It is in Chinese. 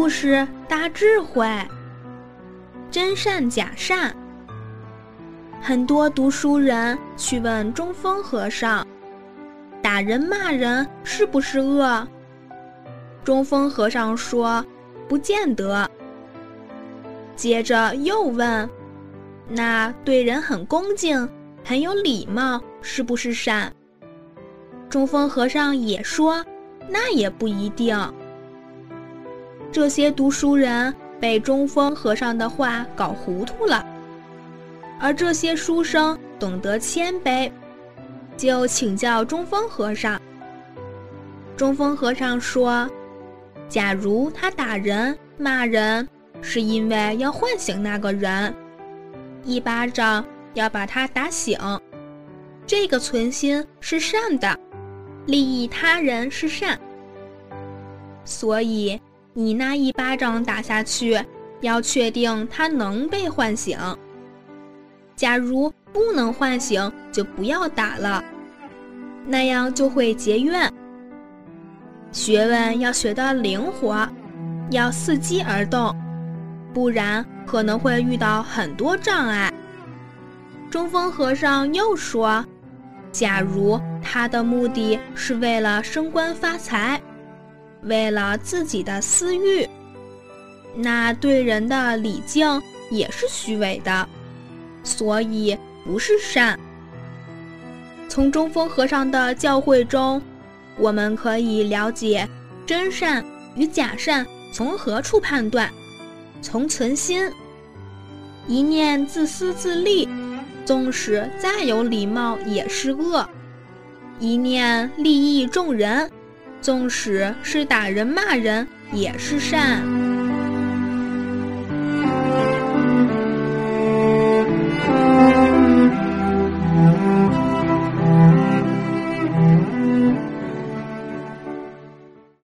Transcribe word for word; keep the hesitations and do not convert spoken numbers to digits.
就是大智慧。真善假善。很多读书人去问中峰和尚，打人骂人是不是恶？中峰和尚说，不见得。接着又问，那对人很恭敬，很有礼貌，是不是善？中峰和尚也说，那也不一定。这些读书人被中峰和尚的话搞糊涂了，而这些书生懂得谦卑，就请教中峰和尚。中峰和尚说，假如他打人骂人，是因为要唤醒那个人，一巴掌要把他打醒，这个存心是善的，利益他人是善。所以你那一巴掌打下去，要确定他能被唤醒。假如不能唤醒，就不要打了，那样就会结怨。学问要学得灵活，要伺机而动，不然可能会遇到很多障碍。中峰和尚又说，假如他的目的是为了升官发财，为了自己的私欲，那对人的礼敬也是虚伪的，所以不是善。从中峰和尚的教诲中，我们可以了解真善与假善从何处判断。从存心，一念自私自利，纵使再有礼貌也是恶；一念利益众人，纵使是打人骂人也是善。